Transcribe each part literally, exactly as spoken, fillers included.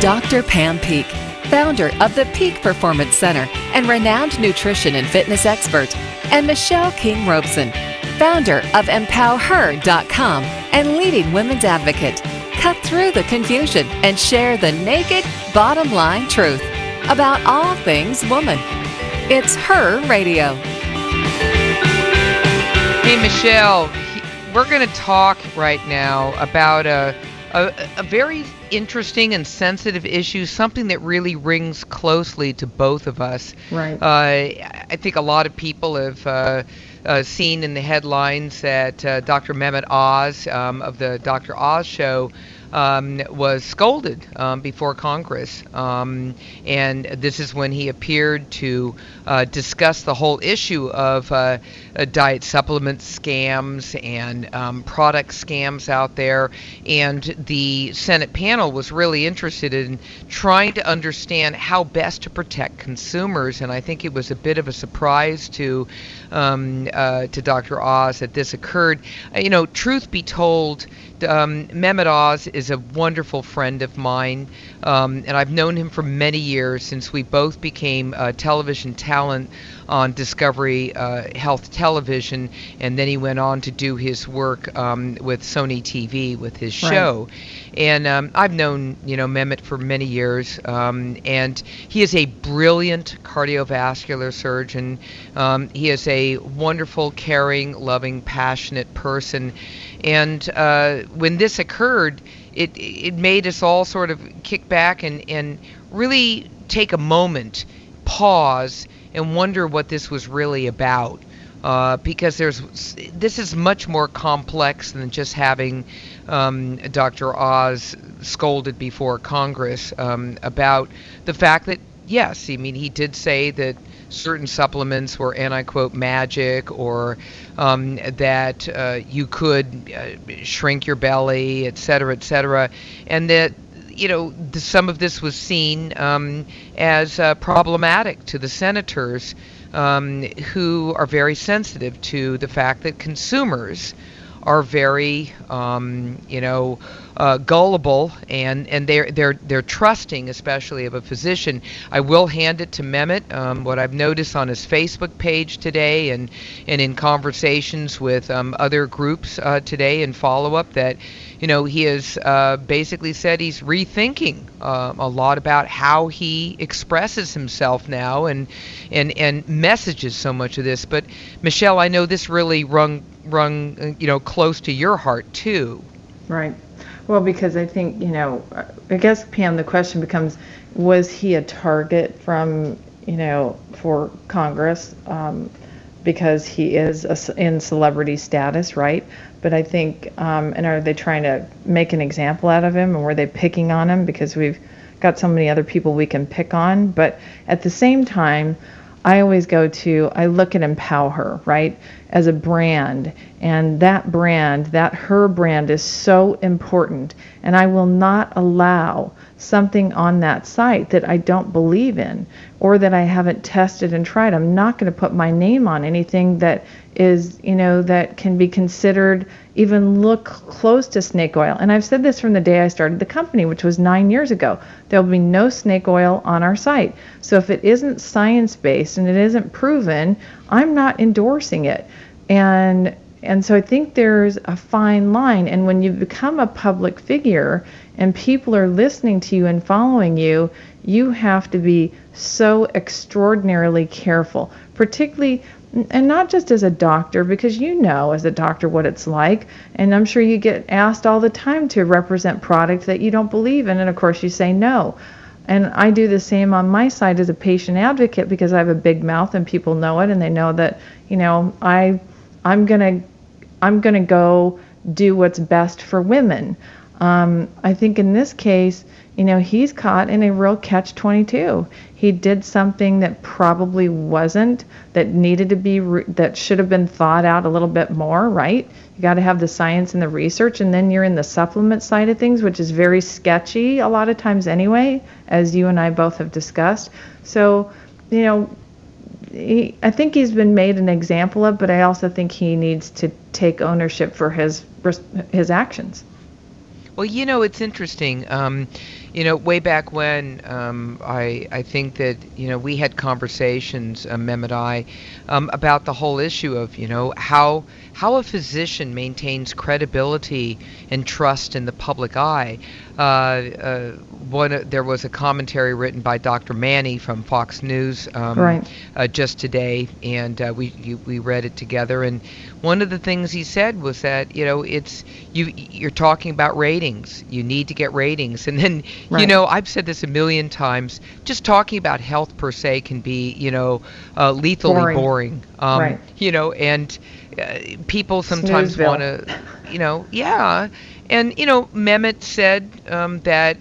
Doctor Pam Peak, founder of the Peak Performance Center and renowned nutrition and fitness expert, and Michelle King Robeson, founder of empower her dot com and leading women's advocate, cut through the confusion and share the naked, bottom line truth about all things woman. It's Her Radio. Hey, Michelle, we're going to talk right now about a, a, a very interesting and sensitive issue, something that really rings closely to both of us. Right. Uh, I think a lot of people have uh, uh, seen in the headlines that uh, Doctor Mehmet Oz um, of the Doctor Oz Show Um, was scolded um, before Congress. Um, and this is when he appeared to uh, discuss the whole issue of uh, uh, diet supplement scams and um, product scams out there. And the Senate panel was really interested in trying to understand how best to protect consumers. And I think it was a bit of a surprise to um, uh, to Doctor Oz that this occurred. Uh, you know, truth be told, Um, Mehmet Oz is a wonderful friend of mine, um, and I've known him for many years since we both became uh, television talent on Discovery uh, Health Television, and then he went on to do his work um, with Sony T V with his show. Right. And um, I've known, you know, Mehmet for many years, um, and he is a brilliant cardiovascular surgeon. Um, he is a wonderful, caring, loving, passionate person. And uh, when this occurred, it it made us all sort of kick back and, and really take a moment, pause, and wonder what this was really about. Uh, because there's this is much more complex than just having um, Doctor Oz scolded before Congress um, about the fact that, yes, I mean, he did say that certain supplements were, and I quote, magic, or um, that uh, you could uh, shrink your belly, et cetera, et cetera, and that, you know, the, some of this was seen um, as uh, problematic to the senators um, who are very sensitive to the fact that consumers are very, um, you know, uh, gullible, and, and they're they're they're trusting, especially of a physician. I will hand it to Mehmet. Um, what I've noticed on his Facebook page today, and and in conversations with um, other groups uh, today and follow up, that, you know, he has uh, basically said he's rethinking uh, a lot about how he expresses himself now and and and messages so much of this. But Michelle, I know this really rung rung uh, you know, close to your heart too. Right. Well, because I think, you know, I guess, Pam, the question becomes, was he a target from, you know, for Congress um, because he is a, in celebrity status, right? But I think, um, and are they trying to make an example out of him, and were they picking on him because we've got so many other people we can pick on? But at the same time, I always go to, I look at Empower Her, right, as a brand, and that brand, that her brand is so important, and I will not allow something on that site that I don't believe in or that I haven't tested and tried. I'm not going to put my name on anything that is, you know, that can be considered even look close to snake oil. And I've said this from the day I started the company, which was nine years ago. There will be no snake oil on our site. So if it isn't science-based and it isn't proven, I'm not endorsing it. And and so I think there's a fine line. And when you become a public figure and people are listening to you and following you, you have to be so extraordinarily careful, particularly, and not just as a doctor, because you know as a doctor what it's like, and I'm sure you get asked all the time to represent product that you don't believe in, and of course you say no. And I do the same on my side as a patient advocate, because I have a big mouth and people know it, and they know that, you know, I I'm gonna I'm gonna go do what's best for women. Um, I think in this case, you know, he's caught in a real catch twenty-two. He did something that probably wasn't, that needed to be, re- that should have been thought out a little bit more, right? You got to have the science and the research, and then you're in the supplement side of things, which is very sketchy a lot of times anyway, as you and I both have discussed. So, you know, he, I think he's been made an example of, but I also think he needs to take ownership for his his actions. Well, you know, it's interesting. Um, you know, way back when, um, I I think that you know we had conversations, uh, Mem and I, um, about the whole issue of you know how how a physician maintains credibility and trust in the public eye. Uh, uh, one uh, there was a commentary written by Doctor Manny from Fox News um, Right. uh, just today, and uh, we you, we read it together. And one of the things he said was that you know it's you you're talking about ratings. You need to get ratings, and then you Right. know I've said this a million times. Just talking about health per se can be you know uh, lethally Boring. boring. Um, Right. You know, and uh, people sometimes Snoozeville. want to, you know, yeah. And you know, Mehmet said um, that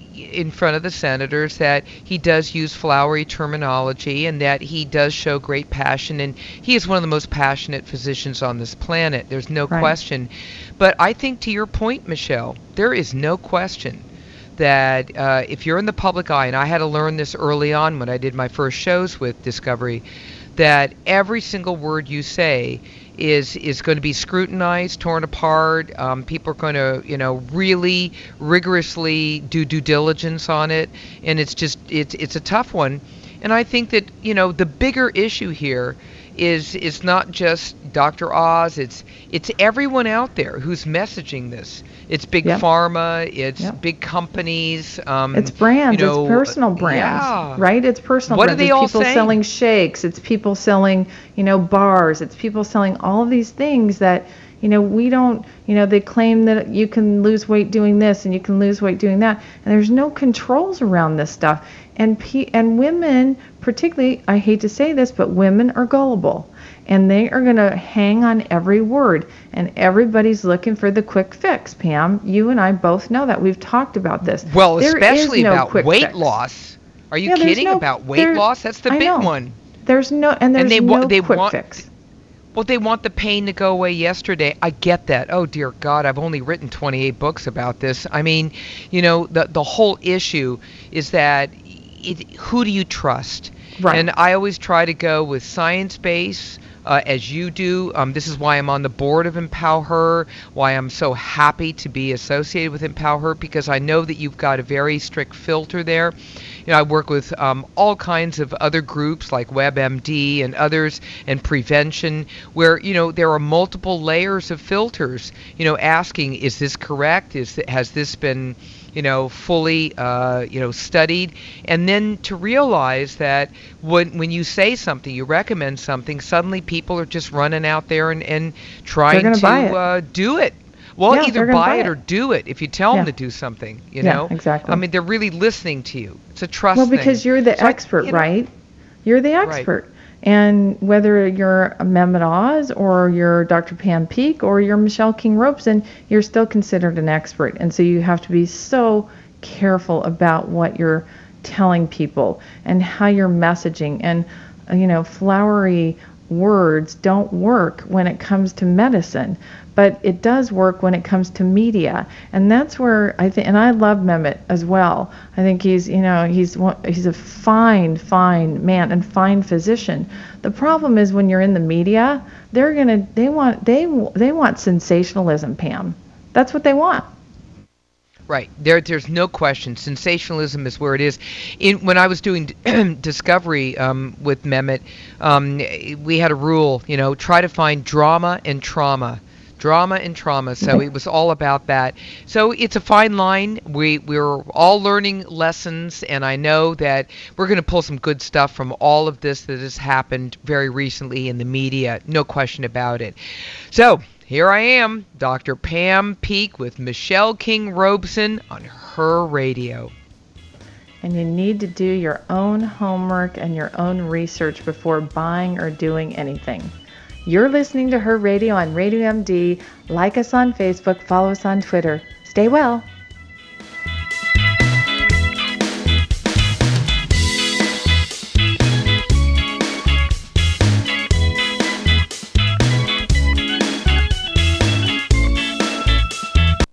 in front of the senators that he does use flowery terminology and that he does show great passion, and he is one of the most passionate physicians on this planet. There's no Right. question. But I think to your point, Michelle, there is no question that uh, if you're in the public eye, and I had to learn this early on when I did my first shows with Discovery, that every single word you say is is going to be scrutinized, torn apart. Um, people are going to, you know, really rigorously do due diligence on it, and it's just it's it's a tough one. And I think that you know the bigger issue here is is not just Doctor Oz. It's it's everyone out there who's messaging this. It's big Yep. pharma. It's Yep. big companies. Um, It's brands. You know, it's personal brands, yeah. right? It's personal What are brands. they It's all people saying? selling shakes. It's people selling, you know, bars. It's people selling all of these things that, you know, we don't, you know, they claim that you can lose weight doing this and you can lose weight doing that. And there's no controls around this stuff. And pe- and women, particularly, I hate to say this, but women are gullible. And they are going to hang on every word. And everybody's looking for the quick fix, Pam. You and I both know that. We've talked about this. Well, There especially is no about quick weight fix. loss. Are you Yeah, there's kidding no- about weight there- loss? That's the I big know. one. There's no, and there's they wa- no they quick want- fix. Well, they want the pain to go away yesterday. I get that. Oh dear God, I've only written twenty-eight books about this. I mean, you know, the the whole issue is that it, who do you trust? Right. And I always try to go with science-based. Uh, as you do. Um, this is why I'm on the board of Empower Her, why I'm so happy to be associated with Empower Her, because I know that you've got a very strict filter there. You know, I work with um, all kinds of other groups like WebMD and others, and prevention, where, you know, there are multiple layers of filters, you know, asking, is this correct? Is Has this been, you know, fully, uh, you know, studied? And then to realize that when when you say something, you recommend something, suddenly people are just running out there and, and trying gonna to buy it. uh, do it. Well, Yeah, either they're gonna buy buy it it. or do it. If you tell Yeah. them to do something, you Yeah, know. exactly. I mean, they're really listening to you. It's a trust Well, thing. because you're the So I- expert, you know, right? You're the expert. And whether you're a Mehmet Oz or you're Doctor Pam Peek or you're Michelle King Robeson, you're still considered an expert. And so you have to be so careful about what you're telling people and how you're messaging. And, uh, you know, flowery words don't work when it comes to medicine, but it does work when it comes to media. And that's where I think, and I love Mehmet as well. I think he's, you know, he's one- he's a fine, fine man and fine physician. The problem is when you're in the media, they're gonna, they want, they they want sensationalism, Pam. That's what they want. Right. There, there's no question. Sensationalism is where it is. In when I was doing Discovery um, with Mehmet, um, we had a rule. You know, try to find drama and trauma, drama and trauma. So it was all about that. So it's a fine line. We we're all learning lessons, and I know that we're going to pull some good stuff from all of this that has happened very recently in the media. No question about it. So. Here I am, Doctor Pam Peek with Michelle King Robeson on Her Radio. And you need to do your own homework and your own research before buying or doing anything. You're listening to Her Radio on Radio M D. Like us on Facebook, follow us on Twitter. Stay well.